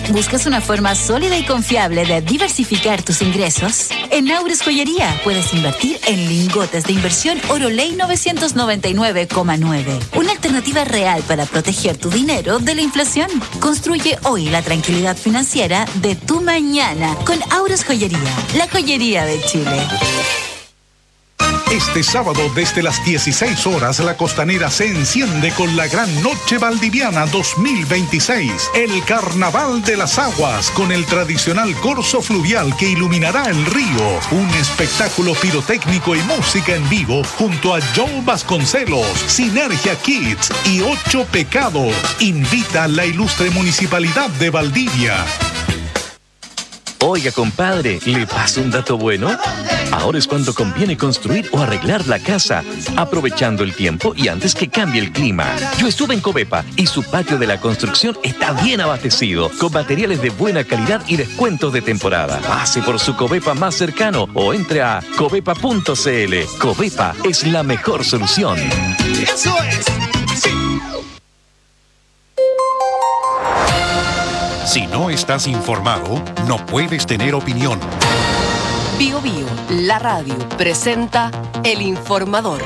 ¿Buscas una forma sólida y confiable de diversificar tus ingresos? En Aures Joyería puedes invertir en lingotes de inversión Oroley 999,9. Una alternativa real para proteger tu dinero de la inflación. Construye hoy la tranquilidad financiera de tu mañana con Aures Joyería, la joyería de Chile. Este sábado desde las 16 horas la Costanera se enciende con la Gran Noche Valdiviana 2026, el Carnaval de las Aguas, con el tradicional corso fluvial que iluminará el río, un espectáculo pirotécnico y música en vivo junto a Joe Vasconcelos, Sinergia Kids y 8 Pecados. Invita a la ilustre Municipalidad de Valdivia. Oiga, compadre, ¿le paso un dato bueno? Ahora es cuando conviene construir o arreglar la casa, aprovechando el tiempo y antes que cambie el clima. Yo estuve en Covepa y su patio de la construcción está bien abastecido, con materiales de buena calidad y descuentos de temporada. Pase por su Covepa más cercano o entre a covepa.cl. Covepa es la mejor solución. ¡Eso es! ¡Sí! Si no estás informado, no puedes tener opinión. Bio Bio, la radio, presenta El Informador.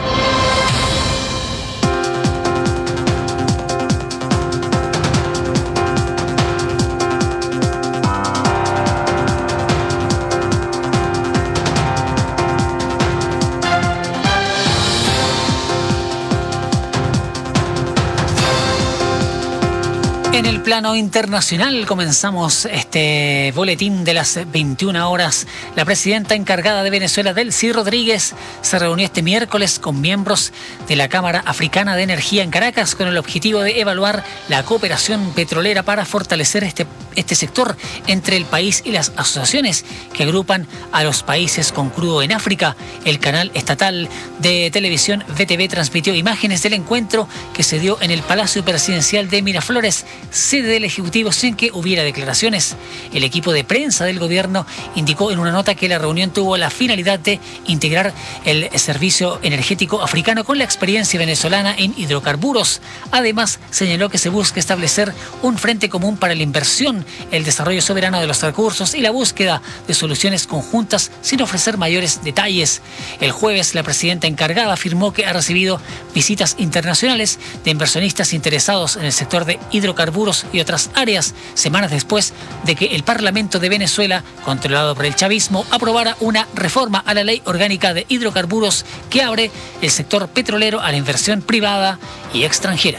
En el plano internacional comenzamos este boletín de las 21 horas. La presidenta encargada de Venezuela, Delcy Rodríguez, se reunió este miércoles con miembros de la Cámara Africana de Energía en Caracas con el objetivo de evaluar la cooperación petrolera para fortalecer este sector entre el país y las asociaciones que agrupan a los países con crudo en África. El canal estatal de televisión VTV transmitió imágenes del encuentro que se dio en el Palacio Presidencial de Miraflores, sede del Ejecutivo, sin que hubiera declaraciones. El equipo de prensa del gobierno indicó en una nota que la reunión tuvo la finalidad de integrar el servicio energético africano con la experiencia venezolana en hidrocarburos. Además, señaló que se busca establecer un frente común para la inversión, el desarrollo soberano de los recursos y la búsqueda de soluciones conjuntas sin ofrecer mayores detalles. El jueves, la presidenta encargada afirmó que ha recibido visitas internacionales de inversionistas interesados en el sector de hidrocarburos y otras áreas, semanas después de que el Parlamento de Venezuela, controlado por el chavismo, aprobara una reforma a la Ley Orgánica de Hidrocarburos que abre el sector petrolero a la inversión privada y extranjera.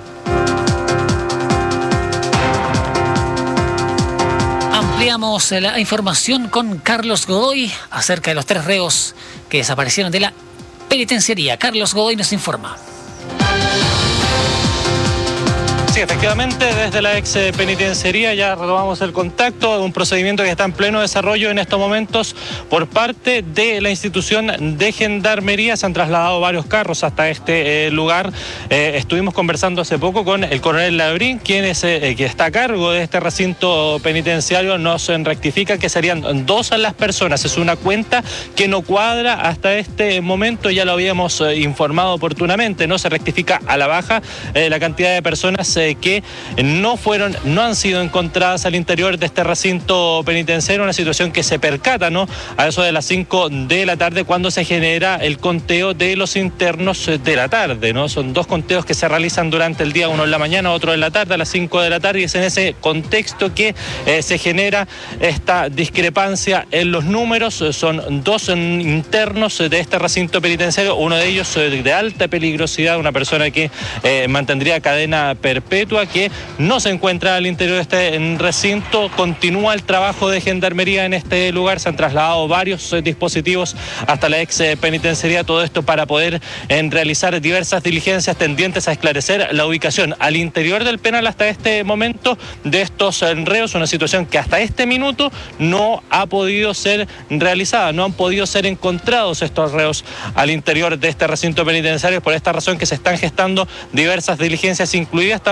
Ampliamos la información con Carlos Godoy acerca de los 3 reos que desaparecieron de la penitenciaría. Carlos Godoy nos informa. Sí, efectivamente, desde la ex penitenciaría ya retomamos el contacto, un procedimiento que está en pleno desarrollo en estos momentos por parte de la institución de Gendarmería. Se han trasladado varios carros hasta este lugar. Estuvimos conversando hace poco con el coronel Labrín, quien es que está a cargo de este recinto penitenciario. Nos rectifica que serían 2 las personas. Es una cuenta que no cuadra hasta este momento, ya lo habíamos informado oportunamente, ¿no? Se rectifica a la baja la cantidad de personas que no han sido encontradas al interior de este recinto penitenciario, una situación que se percata, ¿no?, a eso de las 5 de la tarde cuando se genera el conteo de los internos de la tarde, ¿no? Son 2 conteos que se realizan durante el día, uno en la mañana, otro en la tarde, a las 5 de la tarde, y es en ese contexto que se genera esta discrepancia en los números. Son 2 internos de este recinto penitenciario, uno de ellos de alta peligrosidad, una persona que mantendría cadena perpetua, que no se encuentra al interior de este recinto. Continúa el trabajo de Gendarmería en este lugar. Se han trasladado varios dispositivos hasta la ex penitenciaría, todo esto para poder realizar diversas diligencias tendientes a esclarecer la ubicación al interior del penal hasta este momento de estos reos, una situación que hasta este minuto no ha podido ser realizada, no han podido ser encontrados estos reos al interior de este recinto penitenciario. Por esta razón que se están gestando diversas diligencias, incluidas también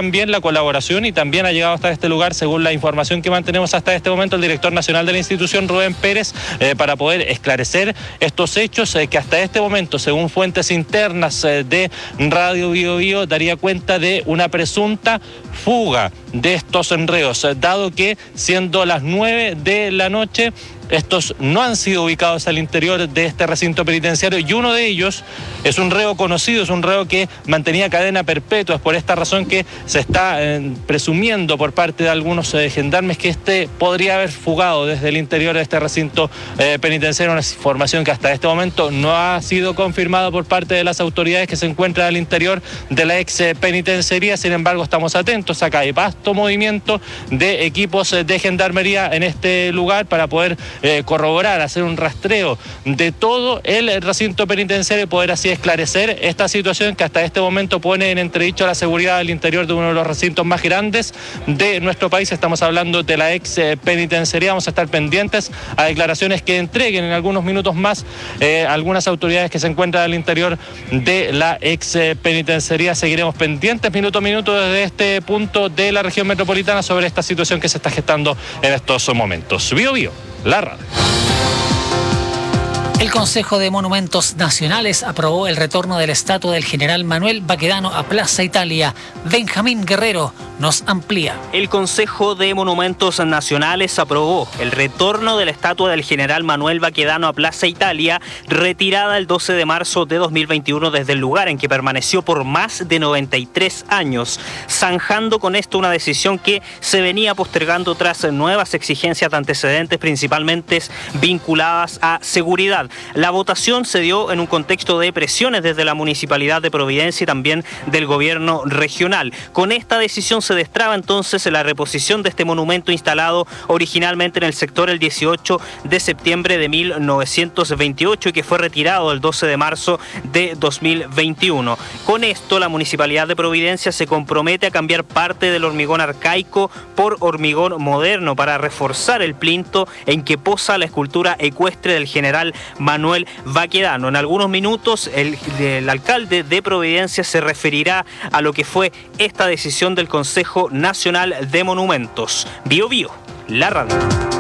también la colaboración y también ha llegado hasta este lugar, según la información que mantenemos hasta este momento, el director nacional de la institución, Rubén Pérez, para poder esclarecer estos hechos que hasta este momento, según fuentes internas de Radio Bio Bio, daría cuenta de una presunta fuga de estos reos, dado que siendo las 9 de la noche, estos no han sido ubicados al interior de este recinto penitenciario y uno de ellos es un reo conocido, es un reo que mantenía cadena perpetua. Es por esta razón que se está presumiendo por parte de algunos gendarmes que este podría haber fugado desde el interior de este recinto penitenciario, una información que hasta este momento no ha sido confirmada por parte de las autoridades que se encuentran al interior de la ex penitenciaría. Sin embargo, estamos atentos. Acá hay vasto movimiento de equipos de gendarmería en este lugar para poder corroborar, hacer un rastreo de todo el recinto penitenciario y poder así esclarecer esta situación que hasta este momento pone en entredicho la seguridad del interior de uno de los recintos más grandes de nuestro país. Estamos hablando de la ex penitenciaría. Vamos a estar pendientes a declaraciones que entreguen en algunos minutos más algunas autoridades que se encuentran al interior de la ex penitenciaría. Seguiremos pendientes minuto a minuto desde este punto de la región metropolitana sobre esta situación que se está gestando en estos momentos. Bio Bio, la radio. El Consejo de Monumentos Nacionales aprobó el retorno de la estatua del general Manuel Baquedano a Plaza Italia. Benjamín Guerrero nos amplía. El Consejo de Monumentos Nacionales aprobó el retorno de la estatua del general Manuel Baquedano a Plaza Italia, retirada el 12 de marzo de 2021 desde el lugar en que permaneció por más de 93 años, zanjando con esto una decisión que se venía postergando tras nuevas exigencias de antecedentes, principalmente vinculadas a seguridad. La votación se dio en un contexto de presiones desde la Municipalidad de Providencia y también del gobierno regional. Con esta decisión se destraba entonces la reposición de este monumento instalado originalmente en el sector el 18 de septiembre de 1928 y que fue retirado el 12 de marzo de 2021. Con esto, la Municipalidad de Providencia se compromete a cambiar parte del hormigón arcaico por hormigón moderno para reforzar el plinto en que posa la escultura ecuestre del general Manuel Baquedano. En algunos minutos el alcalde de Providencia se referirá a lo que fue esta decisión del Consejo Nacional de Monumentos. Bio Bio, la radio.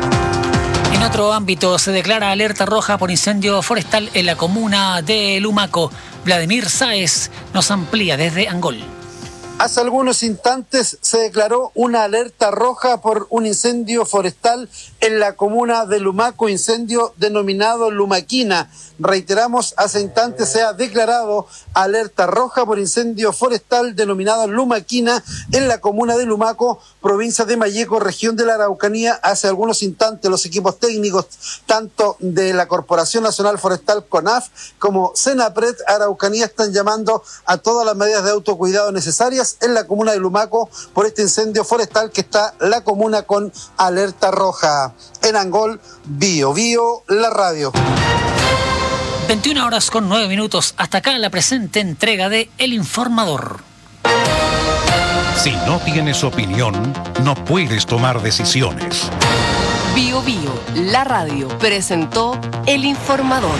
En otro ámbito se declara alerta roja por incendio forestal en la comuna de Lumaco. Vladimir Sáez nos amplía desde Angol. Hace algunos instantes se declaró una alerta roja por un incendio forestal en la comuna de Lumaco, incendio denominado Lumaquina. Reiteramos, hace instantes se ha declarado alerta roja por incendio forestal denominado Lumaquina en la comuna de Lumaco, provincia de Malleco, región de la Araucanía. Hace algunos instantes los equipos técnicos, tanto de la Corporación Nacional Forestal CONAF como Senapred Araucanía, están llamando a todas las medidas de autocuidado necesarias en la comuna de Lumaco por este incendio forestal que está la comuna con alerta roja. En Angol, Bio Bio, la radio. 21 horas con 9 minutos. Hasta acá la presente entrega de El Informador. Si no tienes opinión, no puedes tomar decisiones. Bio Bio, la radio, presentó El Informador.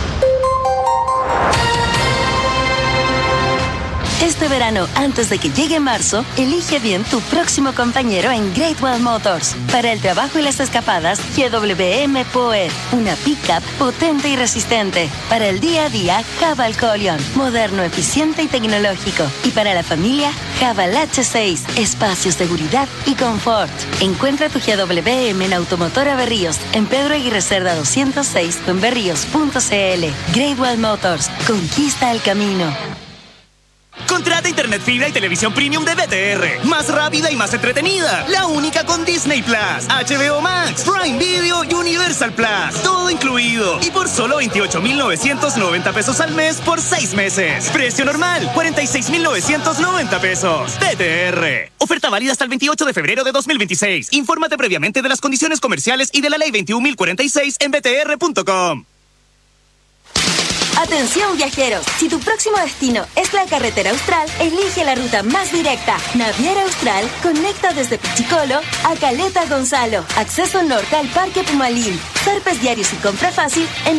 Este verano, antes de que llegue marzo, elige bien tu próximo compañero en Great Wall Motors. Para el trabajo y las escapadas, GWM Power, una pickup potente y resistente. Para el día a día, Haval Colion, moderno, eficiente y tecnológico. Y para la familia, Haval H6, espacio, seguridad y confort. Encuentra tu GWM en Automotora Berríos, en Pedro Aguirre Cerda 206 o en berríos.cl. Great Wall Motors, conquista el camino. Contrata internet fibra y televisión premium de BTR. Más rápida y más entretenida. La única con Disney Plus, HBO Max, Prime Video y Universal Plus. Todo incluido. Y por solo 28,990 pesos al mes por 6 meses. Precio normal, 46,990 pesos. BTR. Oferta válida hasta el 28 de febrero de 2026. Infórmate previamente de las condiciones comerciales y de la ley 21.046 en btr.com. Atención viajeros, si tu próximo destino es la carretera austral, elige la ruta más directa. Naviera Austral conecta desde Pichicolo a Caleta Gonzalo. Acceso norte al Parque Pumalín. Zarpes diarios y compra fácil en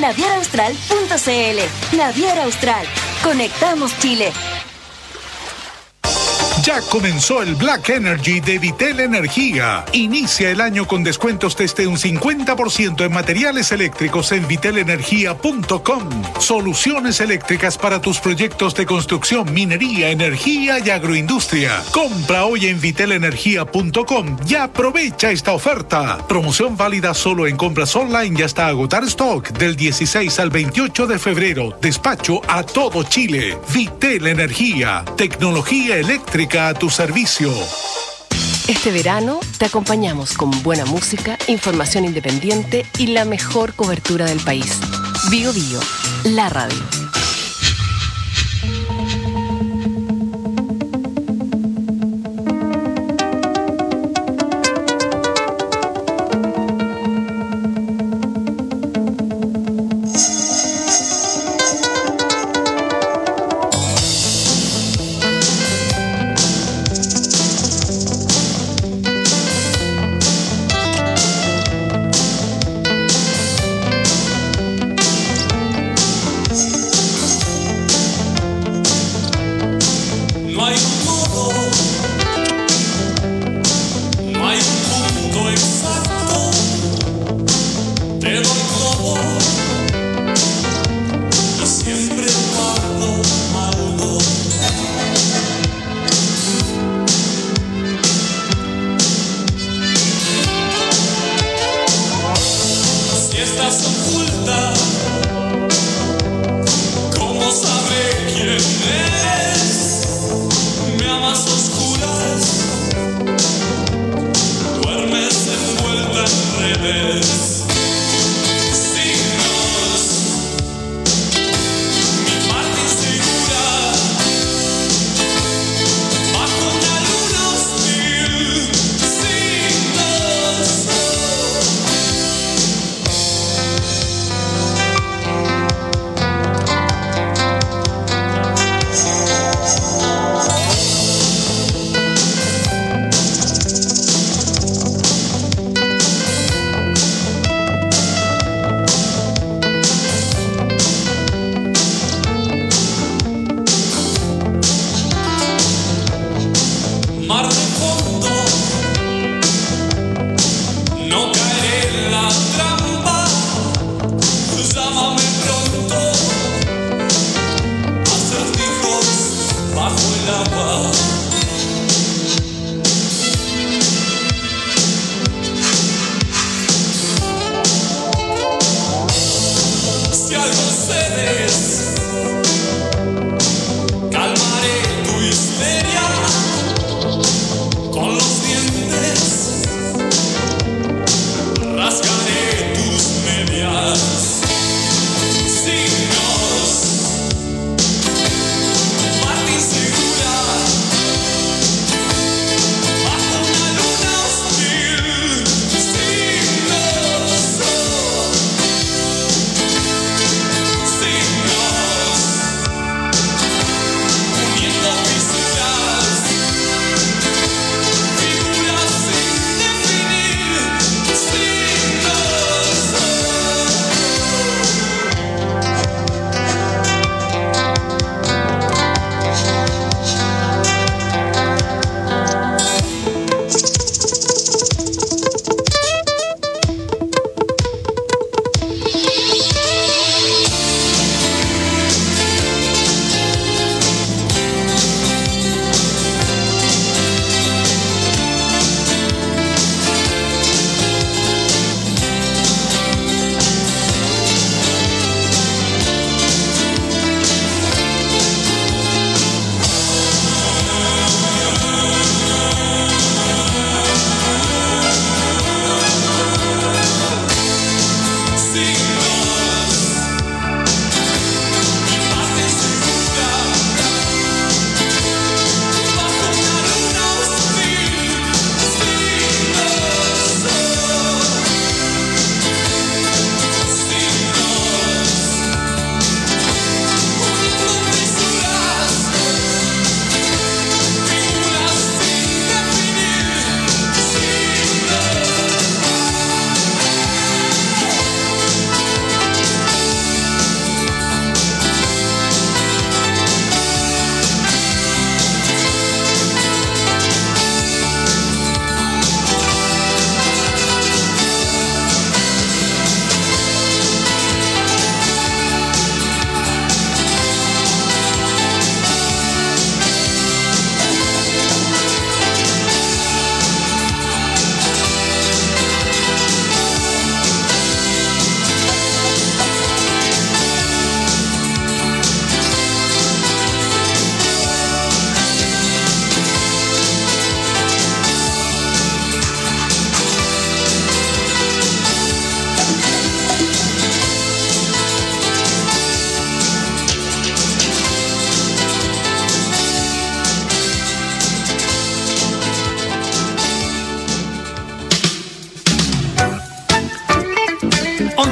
navieraustral.cl. Naviera Austral. Conectamos Chile. Ya comenzó el Black Energy de Vitel Energía. Inicia el año con descuentos desde un 50% en materiales eléctricos en vitelenergia.com. Soluciones eléctricas para tus proyectos de construcción, minería, energía y agroindustria. Compra hoy en vitelenergia.com y aprovecha esta oferta. Promoción válida solo en compras online y hasta agotar stock del 16 al 28 de febrero. Despacho a todo Chile. Vitel Energía. Tecnología eléctrica a tu servicio. Este verano te acompañamos con buena música, información independiente y la mejor cobertura del país. Bio Bio, la radio.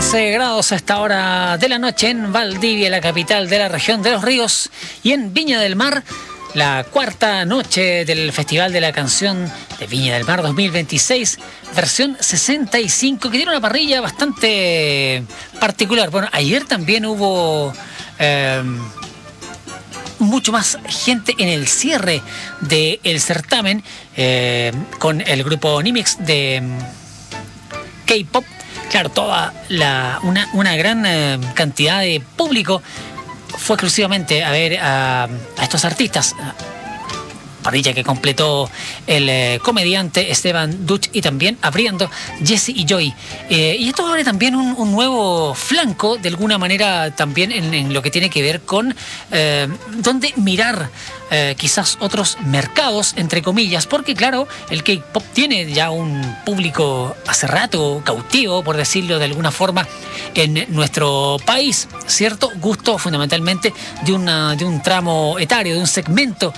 14 grados a esta hora de la noche en Valdivia, la capital de la región de Los Ríos, y en Viña del Mar, la cuarta noche del Festival de la Canción de Viña del Mar 2026, versión 65, que tiene una parrilla bastante particular. Bueno, ayer también hubo mucho más gente en el cierre del certamen con el grupo Nimix de K-pop. Claro, toda una gran cantidad de público fue exclusivamente a ver a estos artistas. Parrilla que completó el comediante Esteban Duch, y también abriendo Jesse y Joy. Y esto abre también un nuevo flanco, de alguna manera, también en lo que tiene que ver con dónde mirar quizás otros mercados, entre comillas, porque claro, el K-pop tiene ya un público hace rato cautivo, por decirlo de alguna forma, en nuestro país, ¿cierto? Gusto fundamentalmente de un tramo etario, de un segmento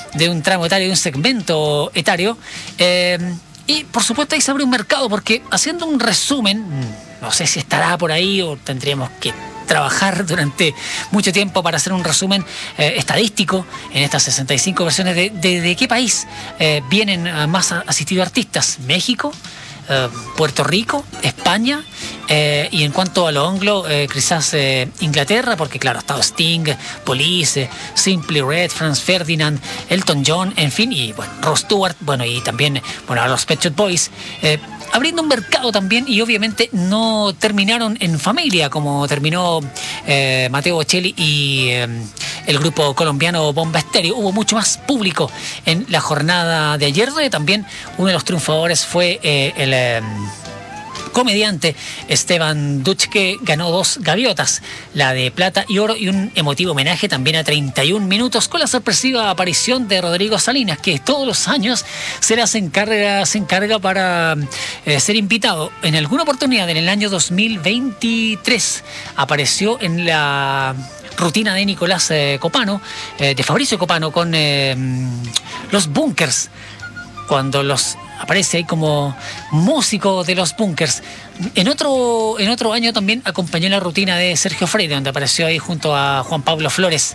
etario. Y por supuesto ahí se abre un mercado, porque haciendo un resumen, no sé si estará por ahí o tendríamos que trabajar durante mucho tiempo para hacer un resumen estadístico en estas 65 versiones de qué país vienen más asistidos artistas. México, Puerto Rico, España, y en cuanto a lo anglo, quizás Inglaterra, porque claro, ha estado Sting, Police, Simply Red, Franz Ferdinand, Elton John, en fin, y bueno, Rod Stewart, bueno, y también, bueno, a los Pet Shop Boys, abriendo un mercado también. Y obviamente no terminaron en familia como terminó Mateo Bocelli y el grupo colombiano Bomba Estéreo. Hubo mucho más público en la jornada de ayer, donde también uno de los triunfadores fue el comediante Esteban Duch, que ganó 2 gaviotas, la de plata y oro, y un emotivo homenaje también a 31 minutos, con la sorpresiva aparición de Rodrigo Salinas, que todos los años se encarga para ser invitado. En alguna oportunidad, en el año 2023, apareció en la rutina de Nicolás Copano, de Fabricio Copano, con los Bunkers, cuando aparece ahí como músico de los Bunkers. En otro año también acompañó la rutina de Sergio Freire, donde apareció ahí junto a Juan Pablo Flores,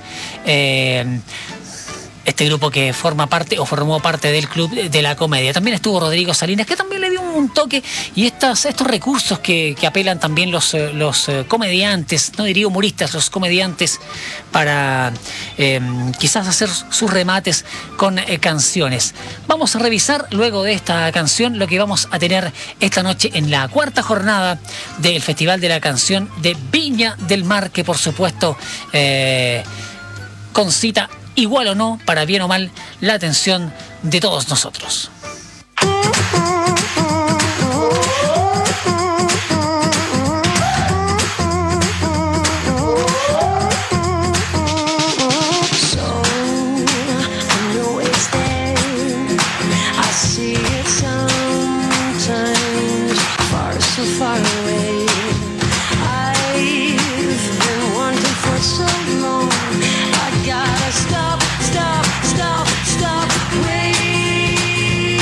este grupo que formó parte del Club de la Comedia. También estuvo Rodrigo Salinas, que también le dio un toque, y estos recursos que apelan también los comediantes, no diría humoristas, los comediantes, para quizás hacer sus remates con canciones. Vamos a revisar luego de esta canción lo que vamos a tener esta noche en la cuarta jornada del Festival de la Canción de Viña del Mar, que por supuesto concita, igual o no, para bien o mal, la atención de todos nosotros. Stop, wait.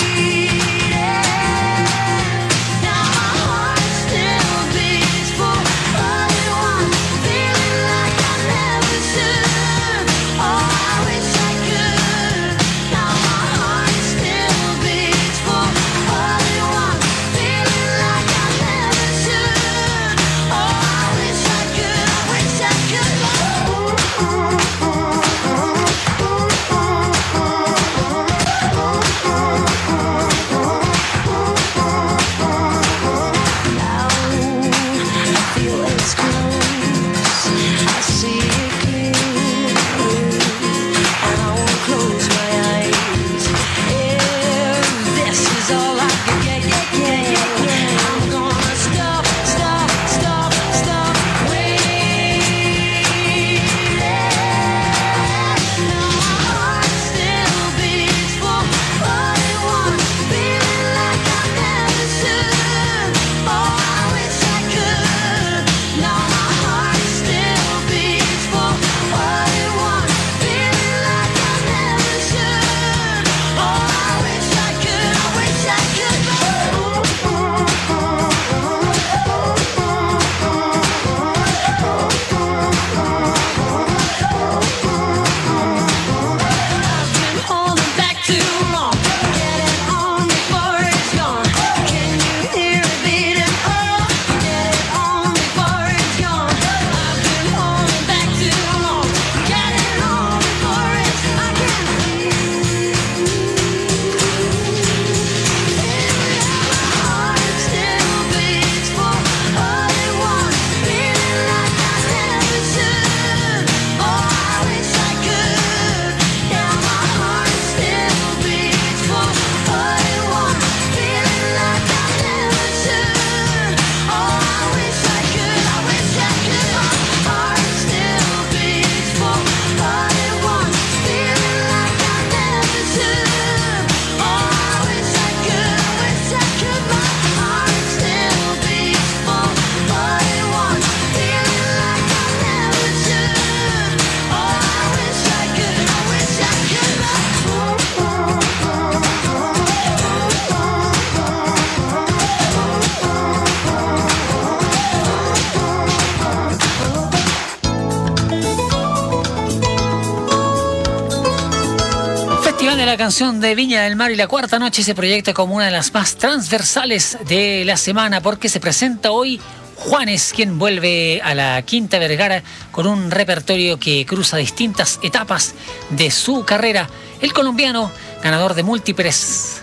Festival de la Canción de Viña del Mar y la cuarta noche se proyecta como una de las más transversales de la semana porque se presenta hoy Juanes, quien vuelve a la Quinta Vergara con un repertorio que cruza distintas etapas de su carrera. El colombiano, ganador de múltiples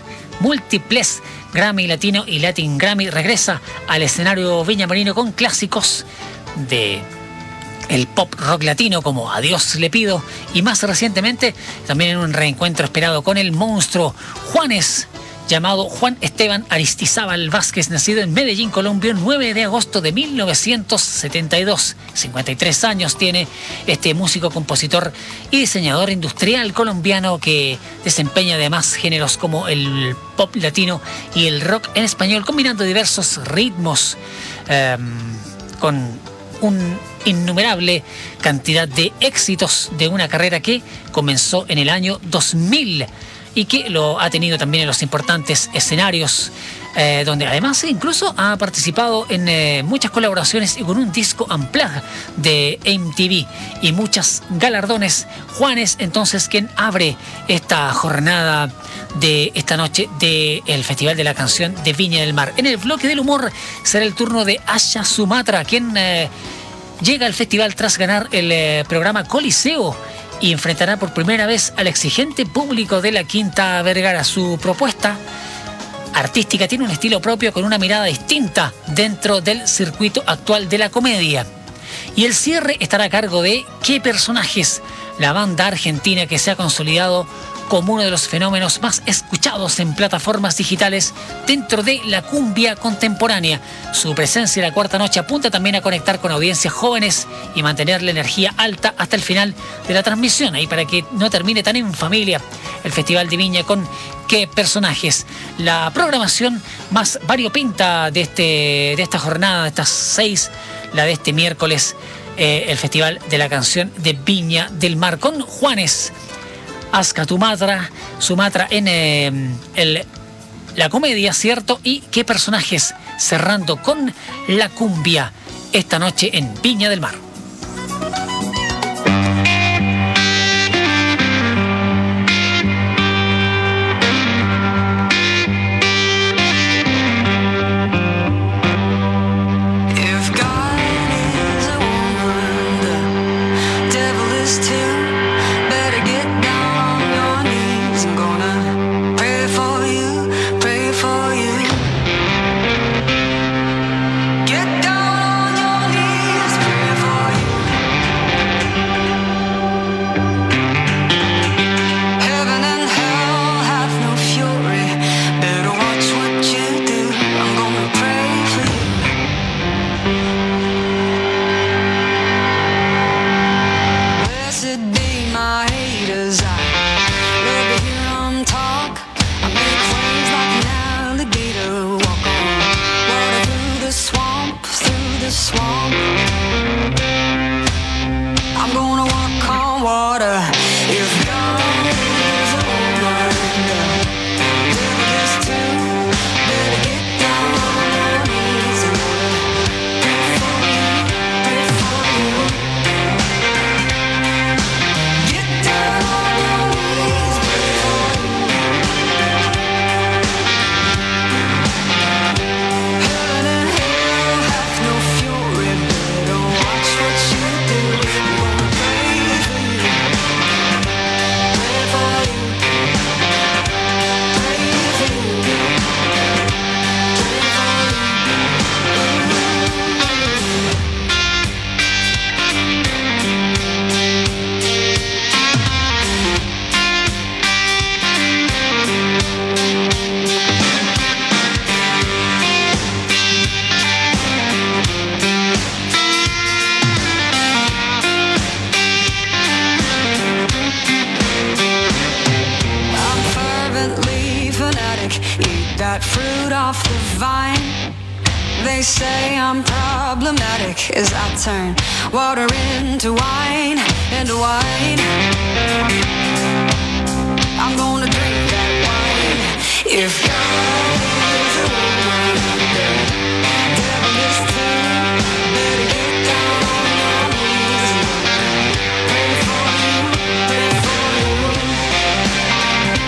Grammy Latino y Latin Grammy, regresa al escenario viñamarino con clásicos de el pop rock latino como A Dios le pido, y más recientemente también en un reencuentro esperado con el monstruo Juanes, llamado Juan Esteban Aristizábal Vázquez, nacido en Medellín, Colombia, el 9 de agosto de 1972. 53 años tiene este músico, compositor y diseñador industrial colombiano que desempeña además géneros como el pop latino y el rock en español, combinando diversos ritmos con un innumerable cantidad de éxitos de una carrera que comenzó en el año 2000 y que lo ha tenido también en los importantes escenarios, donde además incluso ha participado en muchas colaboraciones y con un disco unplugged de MTV y muchos galardones. Juanes, entonces, quien abre esta jornada de esta noche del Festival de la Canción de Viña del Mar. En el bloque del humor será el turno de Asha Sumatra, quien llega al festival tras ganar el programa Coliseo y enfrentará por primera vez al exigente público de la Quinta Vergara. Su propuesta artística tiene un estilo propio con una mirada distinta dentro del circuito actual de la comedia. Y el cierre estará a cargo de ¿Qué personajes?, la banda argentina que se ha consolidado como uno de los fenómenos más escuchados en plataformas digitales dentro de la cumbia contemporánea. Su presencia en la cuarta noche apunta también a conectar con audiencias jóvenes y mantener la energía alta hasta el final de la transmisión, ahí para que no termine tan en familia el Festival de Viña con ¿Qué personajes? La programación más variopinta de esta jornada, de estas 6, la de este miércoles, el Festival de la Canción de Viña del Mar, con Juanes, Asha Sumatra en la comedia, ¿cierto? Y ¿Qué personajes?, cerrando con la cumbia esta noche en Viña del Mar. that fruit off the vine. They say I'm problematic as I turn water into wine, into wine. I'm gonna drink that wine. If God is a woman, devil is too. Better get down on your knees. Pray for you, pray for you.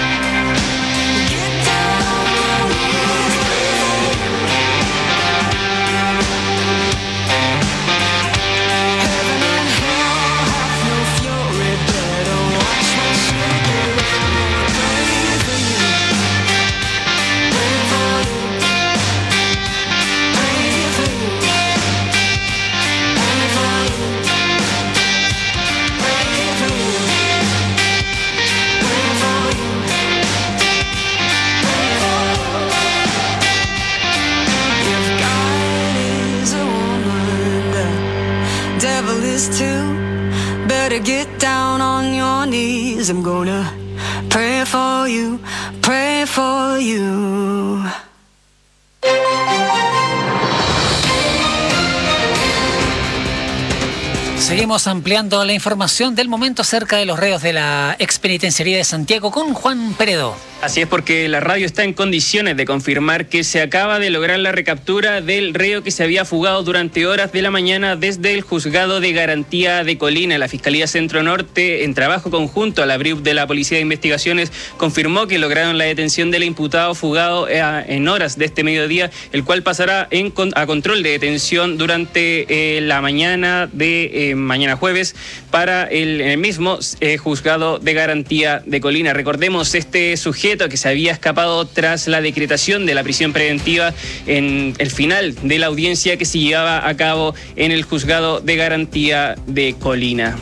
your knees. I'm gonna pray for you, pray for you. Seguimos ampliando la información del momento acerca de los reos de la expenitenciaría de Santiago con Juan Peredo. Así es, porque la radio está en condiciones de confirmar que se acaba de lograr la recaptura del reo que se había fugado durante horas de la mañana desde el Juzgado de Garantía de Colina. La Fiscalía Centro Norte, en trabajo conjunto a la BRIUP de la Policía de Investigaciones, confirmó que lograron la detención del imputado fugado en horas de este mediodía, el cual pasará a control de detención durante la mañana de mañana jueves para el mismo Juzgado de Garantía de Colina. Recordemos, este sujeto que se había escapado tras la decretación de la prisión preventiva en el final de la audiencia que se llevaba a cabo en el Juzgado de Garantía de Colina.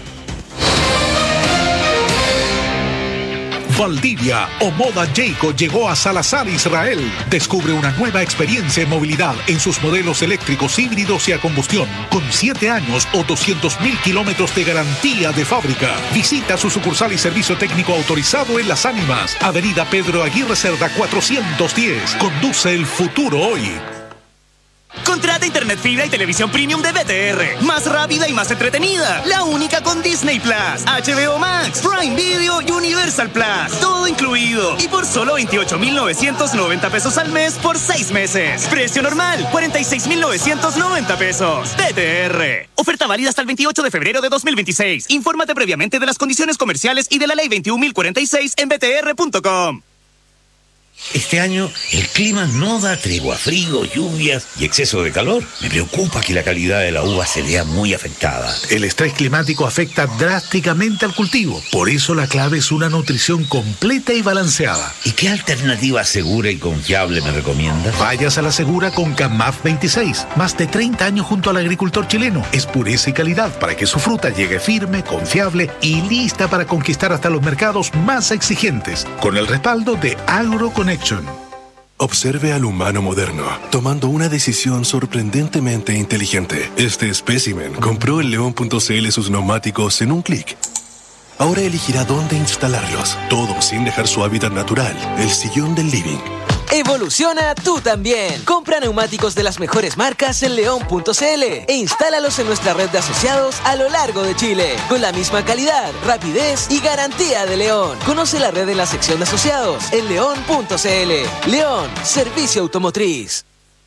Valdivia o Moda Jayco llegó a Salazar, Israel. Descubre una nueva experiencia en movilidad en sus modelos eléctricos, híbridos y a combustión, con 7 años o 200.000 kilómetros de garantía de fábrica. Visita su sucursal y servicio técnico autorizado en Las Ánimas, Avenida Pedro Aguirre Cerda 410. Conduce el futuro hoy. Contrata internet fibra y televisión premium de BTR. Más rápida y más entretenida. La única con Disney Plus, HBO Max, Prime Video y Universal Plus. Todo incluido. Y por solo 28,990 pesos al mes por 6 meses. Precio normal, 46,990 pesos. BTR. Oferta válida hasta el 28 de febrero de 2026. Infórmate previamente de las condiciones comerciales y de la ley 21.046 en btr.com. Este año el clima no da tregua, frío, lluvias y exceso de calor. Me preocupa que la calidad de la uva se vea muy afectada. El estrés climático afecta drásticamente al cultivo. Por eso la clave es una nutrición completa y balanceada. ¿Y qué alternativa segura y confiable me recomienda? Vayas a la segura con CAMAF 26. Más de 30 años junto al agricultor chileno. Es pureza y calidad para que su fruta llegue firme, confiable y lista para conquistar hasta los mercados más exigentes. Con el respaldo de AgroConnection. Observe al humano moderno, tomando una decisión sorprendentemente inteligente. Este espécimen compró en León.cl sus neumáticos en un clic. Ahora elegirá dónde instalarlos, todo sin dejar su hábitat natural, el sillón del living. Evoluciona tú también. Compra neumáticos de las mejores marcas en León.cl e instálalos en nuestra red de asociados a lo largo de Chile, con la misma calidad, rapidez y garantía de León. Conoce la red en la sección de asociados en León.cl. León, servicio automotriz.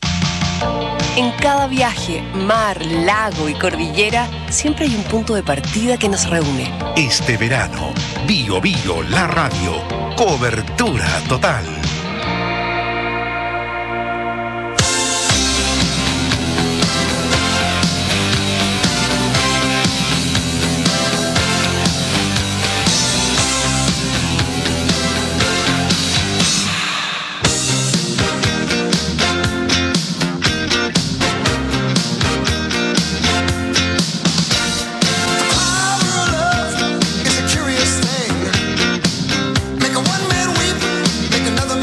En cada viaje, mar, lago y cordillera, siempre hay un punto de partida que nos reúne. Este verano, Bio Bio, la radio. Cobertura total. Make a one man weep, make another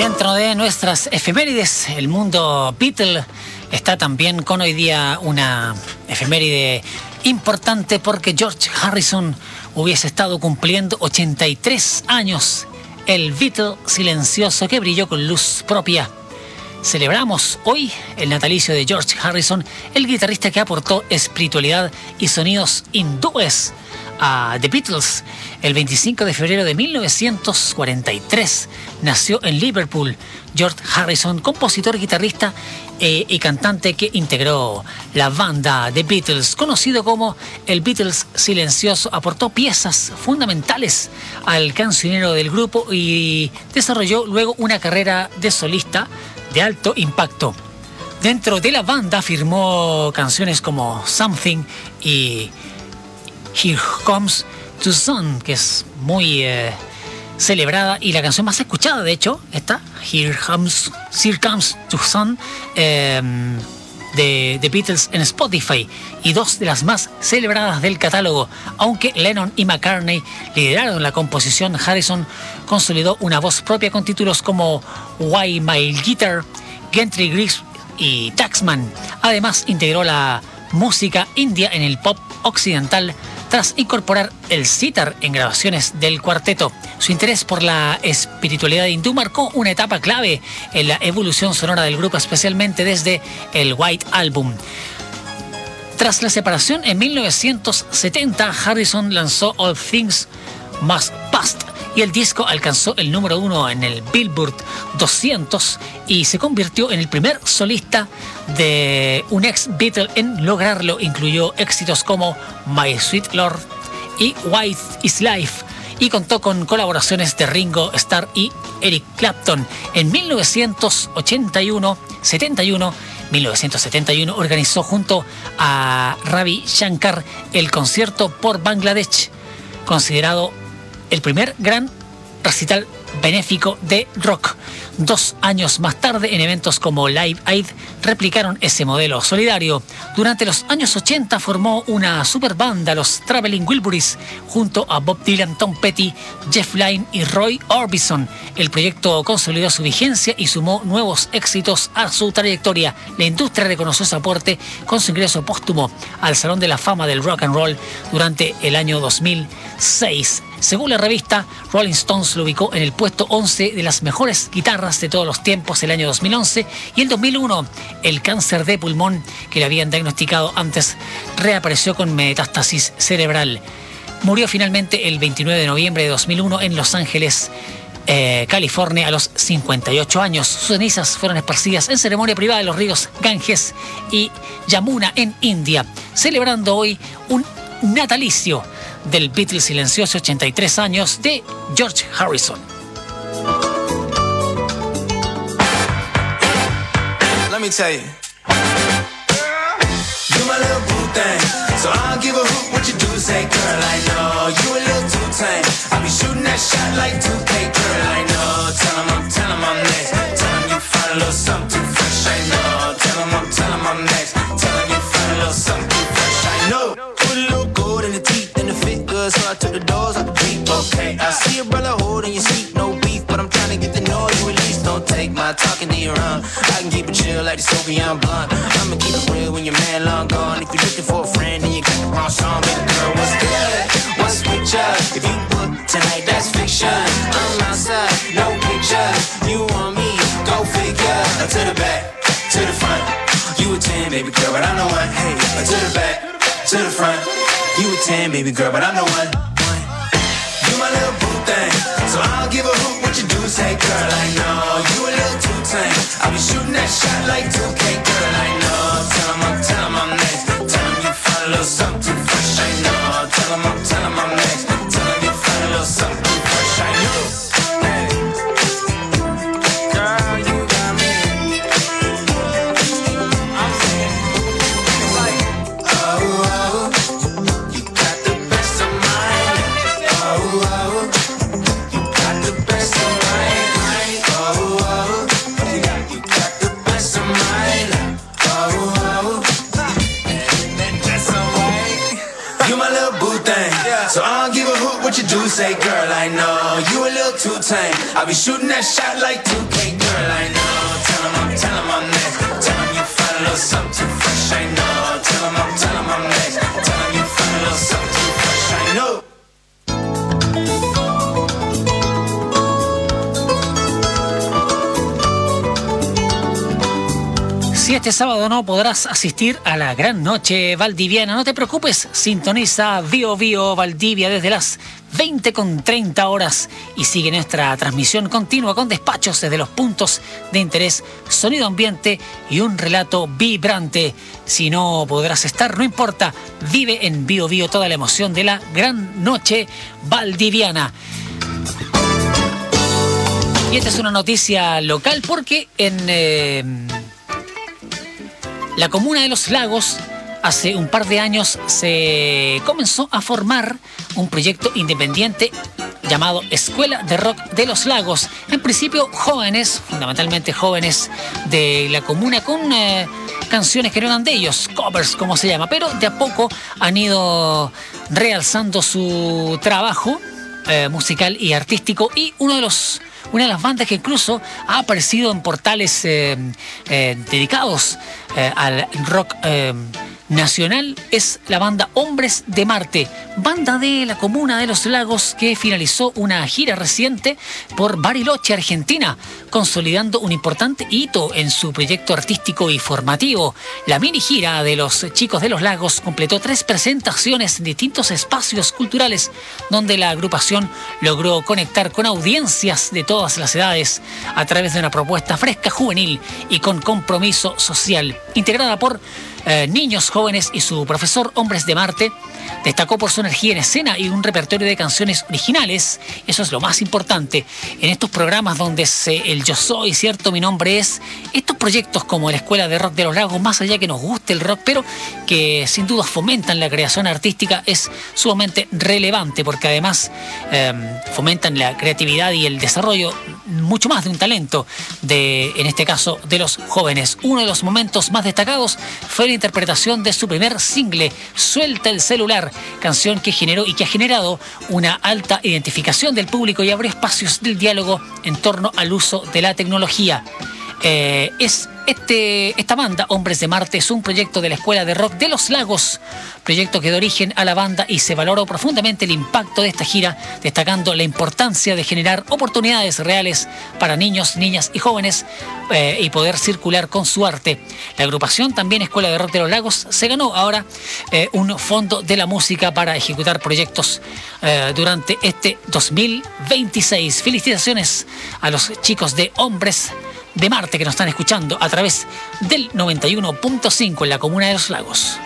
dentro de nuestras efemérides, el mundo Beatle está también con hoy día una efeméride importante porque George Harrison hubiese estado cumpliendo 83 años, el Beatle silencioso que brilló con luz propia. Celebramos hoy el natalicio de George Harrison, el guitarrista que aportó espiritualidad y sonidos hindúes a The Beatles. El 25 de febrero de 1943 nació en Liverpool George Harrison, compositor, guitarrista y cantante que integró la banda The Beatles, conocido como el Beatles silencioso. Aportó piezas fundamentales al cancionero del grupo y desarrolló luego una carrera de solista de alto impacto. Dentro de la banda firmó canciones como Something y Here Comes the Sun, que es muy celebrada y la canción más escuchada, de hecho, está Here Comes the Sun de The Beatles en Spotify, y dos de las más celebradas del catálogo. Aunque Lennon y McCartney lideraron la composición, Harrison consolidó una voz propia con títulos como Why My Guitar, Gentry Grease y Taxman. Además, integró la música india en el pop occidental tras incorporar el sitar en grabaciones del cuarteto. Su interés por la espiritualidad hindú marcó una etapa clave en la evolución sonora del grupo, especialmente desde el White Album. Tras la separación en 1970, Harrison lanzó All Things Must Pass y el disco alcanzó el número 1 en el Billboard 200 y se convirtió en el primer solista de un ex Beatle en lograrlo. Incluyó éxitos como My Sweet Lord y White is Life y contó con colaboraciones de Ringo Starr y Eric Clapton. En 1971 organizó junto a Ravi Shankar el concierto por Bangladesh, considerado el primer gran recital benéfico de rock. 2 años más tarde, en eventos como Live Aid, replicaron ese modelo solidario. Durante los años 80 formó una super banda, los Traveling Wilburys, junto a Bob Dylan, Tom Petty, Jeff Lynne y Roy Orbison. El proyecto consolidó su vigencia y sumó nuevos éxitos a su trayectoria. La industria reconoció su aporte con su ingreso póstumo al Salón de la Fama del Rock and Roll durante el año 2006. Según la revista Rolling Stones, lo ubicó en el puesto 11 de las mejores guitarras de todos los tiempos el año 2011, y en 2001 el cáncer de pulmón que le habían diagnosticado antes reapareció con metástasis cerebral. Murió finalmente el 29 de noviembre de 2001 en Los Ángeles, California, a los 58 años. Sus cenizas fueron esparcidas en ceremonia privada en los ríos Ganges y Yamuna en India, celebrando hoy un natalicio del Beatle silencioso, 83 años, de George Harrison. Let me tell you, you my little boo thing, so I don't give a hoot what you do, say girl, I know you a little too tame. I be shooting that shot like 2K, girl, I know. Tell 'em I'm next. Tell 'em you find a little something too fresh, I know. Tell 'em I'm next. Tell 'em you find a little something too fresh, I know. Put a little gold in the teeth and the fit good, so I took the doors out the Jeep. Okay, I see a brother holding your seat, no beef, but I'm trying to get to know you at least. Don't take my talking to your own. I can keep it chill like the Soviet blunt. I'ma keep it real when your man long gone. If you're looking for a friend and you got the wrong song, baby girl, what's good? What's with ya? If you book tonight, that's fiction. I'm outside, no pictures. You want me? Go figure. To the back, to the front. You a 10, baby girl, but I'm the one. Hey, to the back, to the front. You a 10, baby girl, but I'm the one. You my little boo thing, so I don't give a hoot what you do, say girl, I know. You a little too tame. I be shooting that shot like 2K, girl, I know. Tell 'em I'm next. Tell 'em you find a little something too fresh, I know. Tell 'em I'm next. Tell 'em you find a little something too fresh, I know. Hey. Girl, you got me. I'm saying, it's like, oh, you got the best of mine. Oh, you got the best of mine. Oh, you got the best of mine. what you do, say, girl, I know you a little too tame. I'll be shooting that shot like 2K, girl, I know. Tell 'em I'm next. Tell 'em you find a little something too fresh, I know. Tell 'em I'm next. Tell 'em you find a little something too fresh, I know. Si este sábado no podrás asistir a la gran noche valdiviana, no te preocupes, sintoniza Bio Bio Valdivia desde las 20:30 horas y sigue nuestra transmisión continua con despachos desde los puntos de interés, sonido ambiente y un relato vibrante. Si no podrás estar, no importa, vive en Bio Bio toda la emoción de la gran noche valdiviana. Y esta es una noticia local porque en la comuna de Los Lagos, hace un par de años, se comenzó a formar un proyecto independiente llamado Escuela de Rock de Los Lagos. En principio, jóvenes, fundamentalmente jóvenes de la comuna, con canciones que no eran de ellos, covers como se llama, pero de a poco han ido realzando su trabajo musical y artístico, y una de las bandas que incluso ha aparecido en portales dedicados al rock nacional es la banda Hombres de Marte, banda de la comuna de Los Lagos que finalizó una gira reciente por Bariloche, Argentina, consolidando un importante hito en su proyecto artístico y formativo. La mini gira de los chicos de Los Lagos completó 3 presentaciones en distintos espacios culturales donde la agrupación logró conectar con audiencias de todas las edades a través de una propuesta fresca, juvenil y con compromiso social, integrada por niños, jóvenes y su profesor. Hombres de Marte destacó por su energía en escena y un repertorio de canciones originales. Eso es lo más importante en estos programas donde el yo soy, cierto, mi nombre es. Estos proyectos como la Escuela de Rock de Los Lagos, más allá que nos guste el rock, pero que sin duda fomentan la creación artística, es sumamente relevante porque además fomentan la creatividad y el desarrollo mucho más de un talento en este caso de los jóvenes. Uno de los momentos más destacados fue la interpretación de su primer single, Suelta el celular, canción que generó y que ha generado una alta identificación del público y abrió espacios del diálogo en torno al uso de la tecnología. Esta banda, Hombres de Marte, es un proyecto de la Escuela de Rock de Los Lagos, proyecto que dio origen a la banda y se valoró profundamente el impacto de esta gira, destacando la importancia de generar oportunidades reales para niños, niñas y jóvenes y poder circular con su arte. La agrupación, también Escuela de Rock de Los Lagos, se ganó ahora un fondo de la música para ejecutar proyectos durante este 2026. Felicitaciones a los chicos de Hombres de Marte que nos están escuchando a través del 91.5 en la comuna de Los Lagos.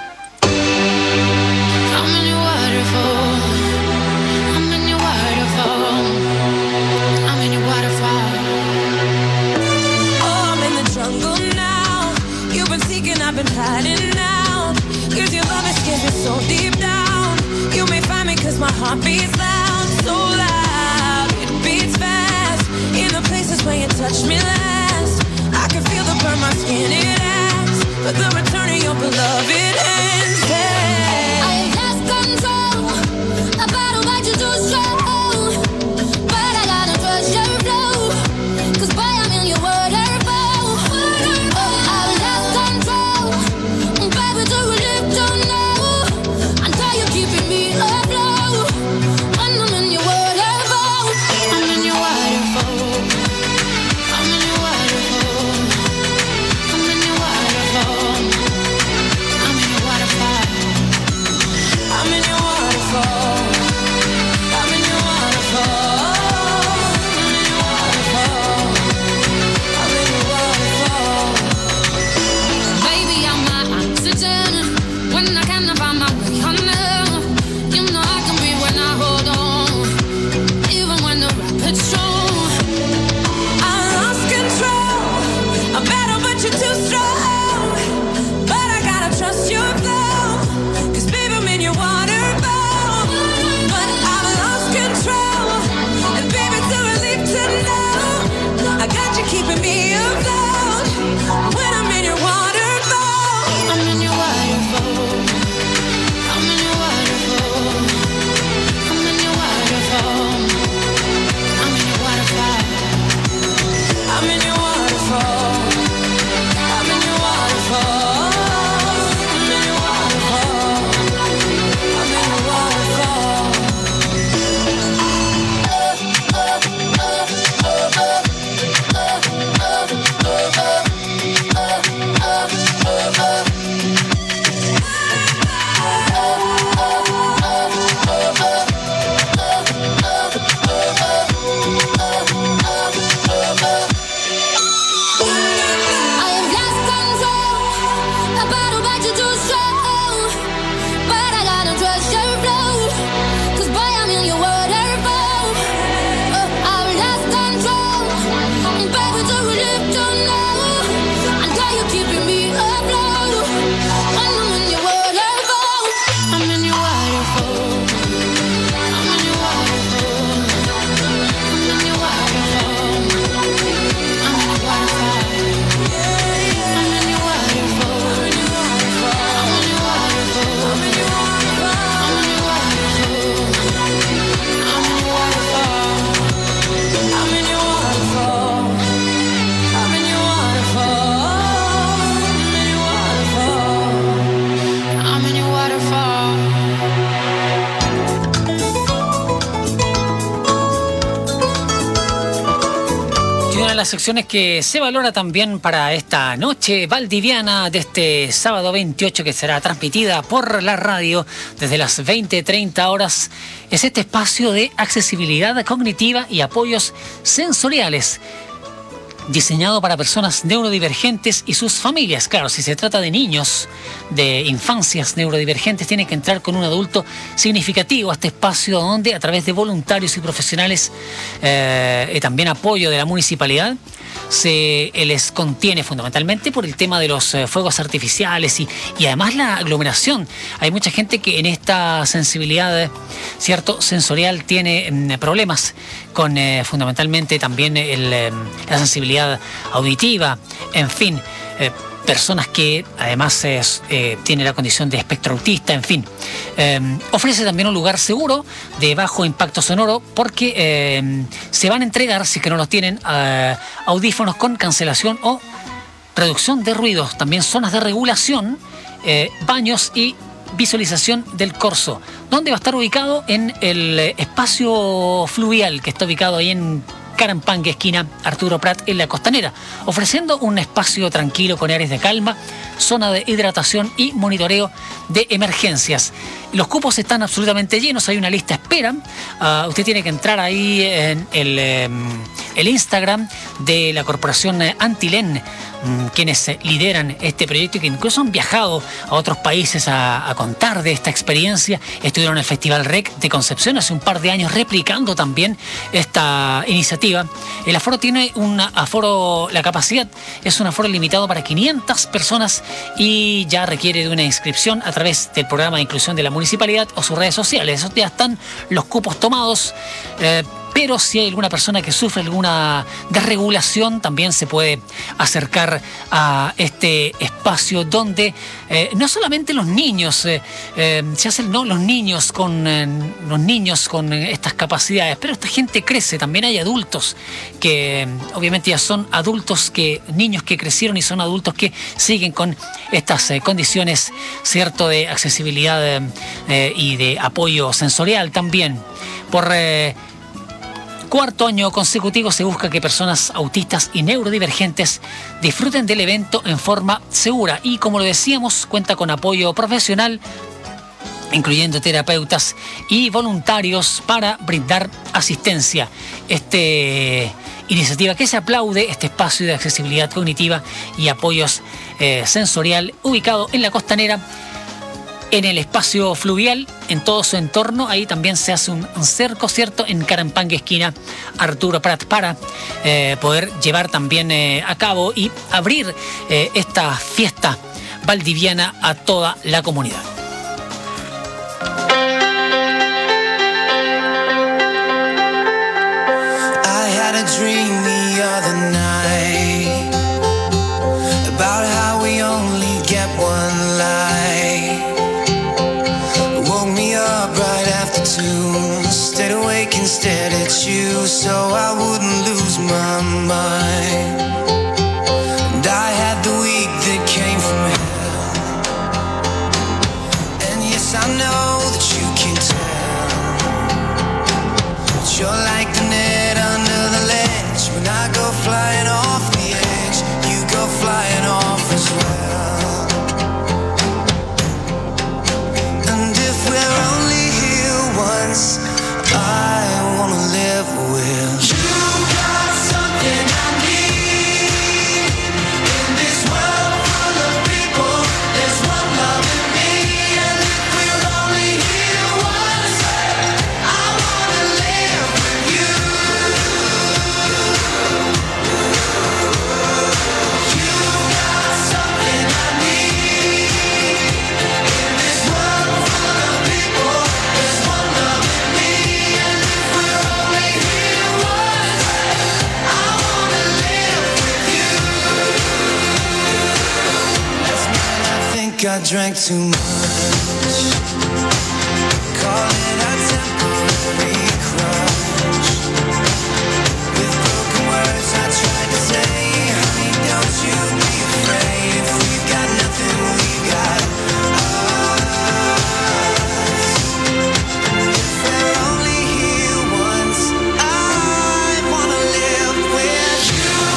When you touch me last, I can feel the burn my skin, it asks for the return of your beloved hands. I lost control, a battle that you too strong, but I gotta trust your flow, 'cause boy I'm in your waterfall. I lost control, baby do you live to know, until you're keeping me afloat, when I'm in your waterfall, I'm in your waterfall. I'm in de las secciones que se valora también para esta noche valdiviana de este sábado 28, que será transmitida por la radio desde las 20:30 horas, es este espacio de accesibilidad cognitiva y apoyos sensoriales, diseñado para personas neurodivergentes y sus familias. Claro, si se trata de niños, de infancias neurodivergentes, tienen que entrar con un adulto significativo a este espacio donde, a través de voluntarios y profesionales, y también apoyo de la municipalidad, se les contiene fundamentalmente por el tema de los fuegos artificiales y además la aglomeración. Hay mucha gente que en esta sensibilidad, cierto, sensorial tiene problemas con fundamentalmente también la sensibilidad auditiva, en fin, personas que además tienen la condición de espectro autista, en fin. Ofrece también un lugar seguro de bajo impacto sonoro porque se van a entregar, si que no los tienen, audífonos con cancelación o reducción de ruidos, también zonas de regulación, baños y visualización del corso, donde va a estar ubicado en el espacio fluvial que está ubicado ahí en Carampangue, esquina Arturo Prat, en la Costanera, ofreciendo un espacio tranquilo con áreas de calma, zona de hidratación y monitoreo de emergencias. Los cupos están absolutamente llenos, hay una lista de espera. Usted tiene que entrar ahí en el Instagram de la corporación Antilén, quienes lideran este proyecto y que incluso han viajado a otros países a contar de esta experiencia. Estuvieron en el Festival REC de Concepción hace un par de años replicando también esta iniciativa. El aforo tiene la capacidad es un aforo limitado para 500 personas y ya requiere de una inscripción a través del programa de inclusión de la municipalidad o sus redes sociales. Eso ya están los cupos tomados. Pero si hay alguna persona que sufre alguna desregulación, también se puede acercar a este espacio donde no solamente los niños, se hacen los niños con estas capacidades, pero esta gente crece, también hay adultos que obviamente ya son adultos, niños que crecieron y son adultos que siguen con estas condiciones, cierto, de accesibilidad y de apoyo sensorial también. Por cuarto año consecutivo se busca que personas autistas y neurodivergentes disfruten del evento en forma segura y, como lo decíamos, cuenta con apoyo profesional, incluyendo terapeutas y voluntarios para brindar asistencia. Iniciativa que se aplaude, este espacio de accesibilidad cognitiva y apoyos sensorial ubicado en la Costanera, en el espacio fluvial, en todo su entorno. Ahí también se hace un cerco, ¿cierto?, en Carampangue, esquina Arturo Prat, para poder llevar también a cabo y abrir esta fiesta valdiviana a toda la comunidad. I had a dream the other night about how we only get one life. Woke me up right after 2, stayed awake and stared at you so I wouldn't lose my mind. And I had the week that came from hell, and yes, I know that you can tell, but you're like the net under the ledge. When I go flying off the edge, you go flying off as well. And if we're only here once, I wanna live with you. Got something I need in this world full of people. There's one loving me, and if we're only here once, I wanna live with you. You got something I need in this world full of people. There's one loving me, and if we're only here once, I wanna live with you. Last night I think I drank too much. Call it a temporary crush. With broken words I tried to say, honey, don't you be afraid. If we've got nothing, we've got us. If we're only here once, I wanna live with you.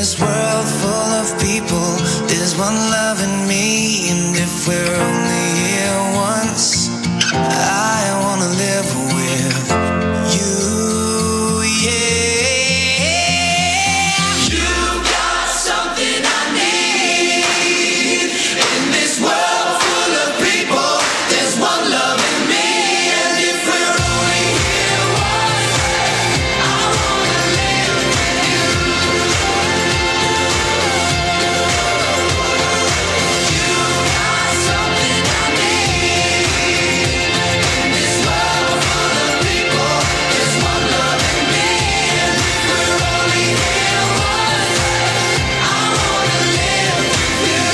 this world full of people, there's one loving me. And if we're only here once, I wanna live with you, yeah. You got something I need. In this world full of people, there's one loving me. And if we're only here once, I wanna live with you. You got something I need. In this world full of people, there's one loving me. And if we're only here once, I wanna live with you.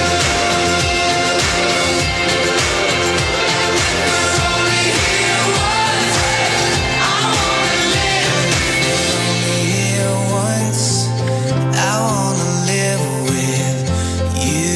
We're only here once, I wanna live here once, I wanna live with you.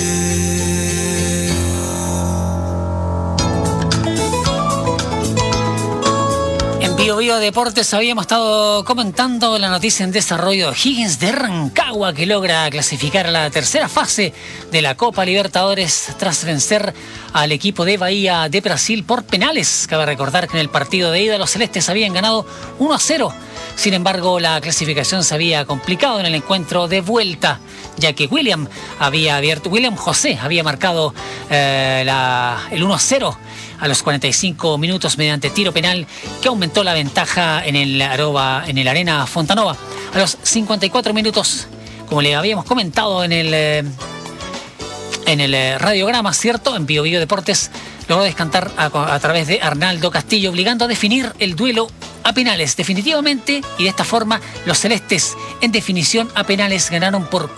En Bio Bio Deportes habíamos estado comentando la noticia en desarrollo de Higgins de Rancagua, que logra clasificar a la tercera fase de la Copa Libertadores tras vencer al equipo de Bahía de Brasil por penales. Cabe recordar que en el partido de ida los celestes habían ganado 1-0. Sin embargo, la clasificación se había complicado en el encuentro de vuelta, ya que William José había marcado el 1-0 a los 45 minutos mediante tiro penal, que aumentó la ventaja en el Arena Fontanova. A los 54 minutos, como le habíamos comentado en el radiograma, ¿cierto? En Bio Bio Deportes logró descantar a través de Arnaldo Castillo, obligando a definir el duelo a penales definitivamente, y de esta forma los celestes en definición a penales ganaron por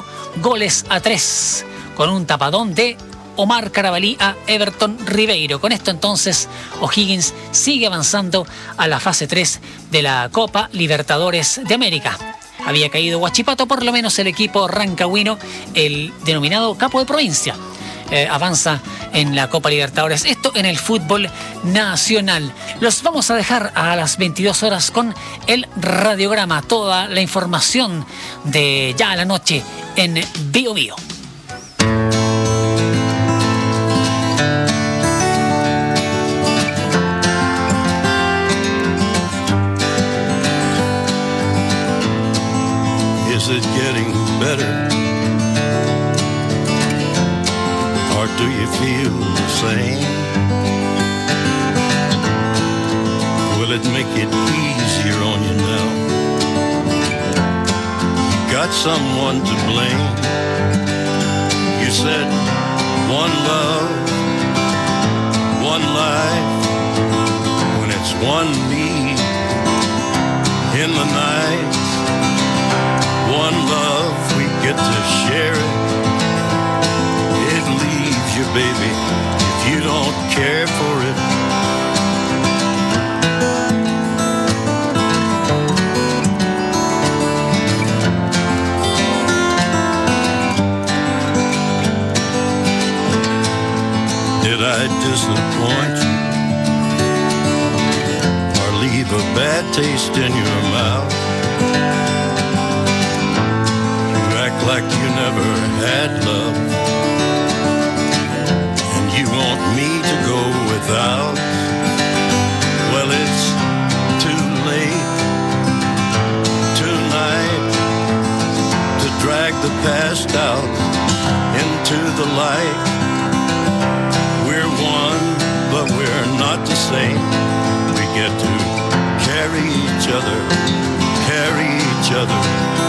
4-3 con un tapadón de Omar Carabalí a Everton Ribeiro. Con esto entonces O'Higgins sigue avanzando a la fase 3 de la Copa Libertadores de América. Había caído Huachipato, por lo menos el equipo rancagüino, el denominado capo de provincia, avanza en la Copa Libertadores. Esto en el fútbol nacional. Los vamos a dejar a las 22 horas con el radiograma. Toda la información de ya a la noche en Bio Bio. Is it getting better? Or do you feel the same? Will it make it easier on you now? Got someone to blame. You said one love, one life. When it's one me in the night, one love, we get to share it. It leaves you, baby, if you don't care for it. Did I disappoint you or leave a bad taste in your mouth? Like you never had love, and you want me to go without. Well, it's too late tonight to drag the past out into the light. We're one, but we're not the same. We get to carry each other, carry each other.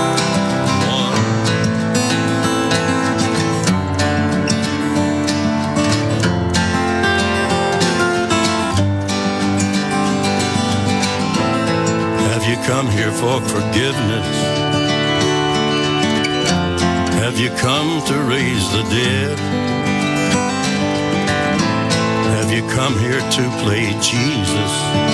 You come here for forgiveness? Have you come to raise the dead? Have you come here to play Jesus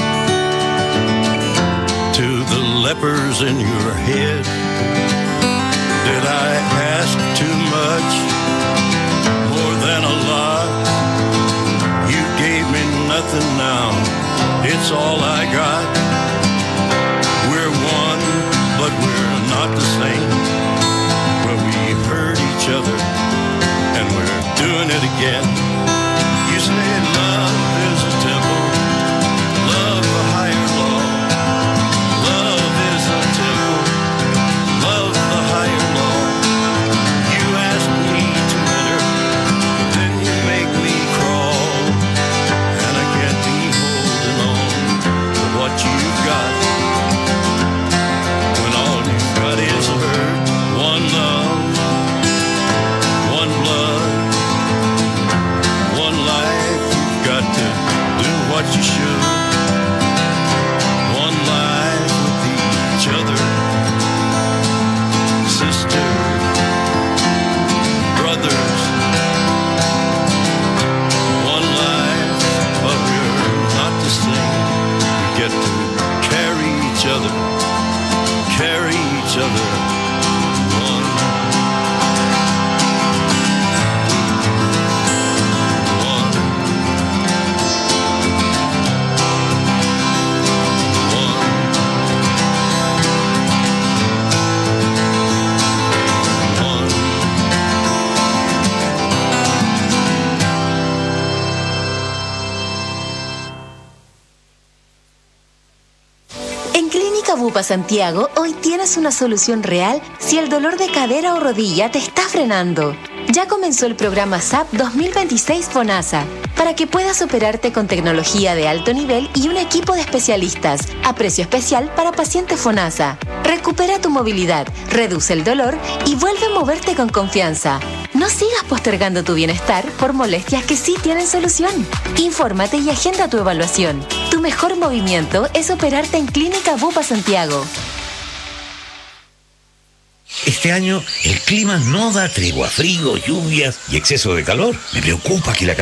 to the lepers in your head? Did I ask too much? More than a lot? You gave me nothing now. It's all I got. We're one, but we're not the same. again. You say love is a temple, love a higher law. Love is a temple, love the higher law. You ask me to enter, then you make me crawl, and I can't be holding on to what you've got, when all you've got is hurt. One love, one blood, one life. You've got to do what you should. One life with each other, sisters, brothers. One life, but we're not the same. We get to carry each other, carry each other. En Clínica Bupa Santiago, hoy tienes una solución real si el dolor de cadera o rodilla te está frenando. Ya comenzó el programa SAP 2026 FONASA, para que puedas operarte con tecnología de alto nivel y un equipo de especialistas, a precio especial para pacientes FONASA. Recupera tu movilidad, reduce el dolor y vuelve a moverte con confianza. No sigas postergando tu bienestar por molestias que sí tienen solución. Infórmate y agenda tu evaluación. Tu mejor movimiento es operarte en Clínica Bupa Santiago. Este año el clima no da tregua, frío, lluvias y exceso de calor. Me preocupa que la